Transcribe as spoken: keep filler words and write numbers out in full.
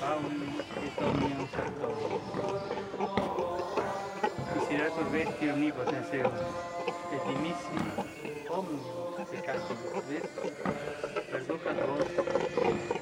Paulis et omnium sanctorum. Miseretur vesti omnipotens Deus, et dimissi omnibus peccantibus vestri, perducat vos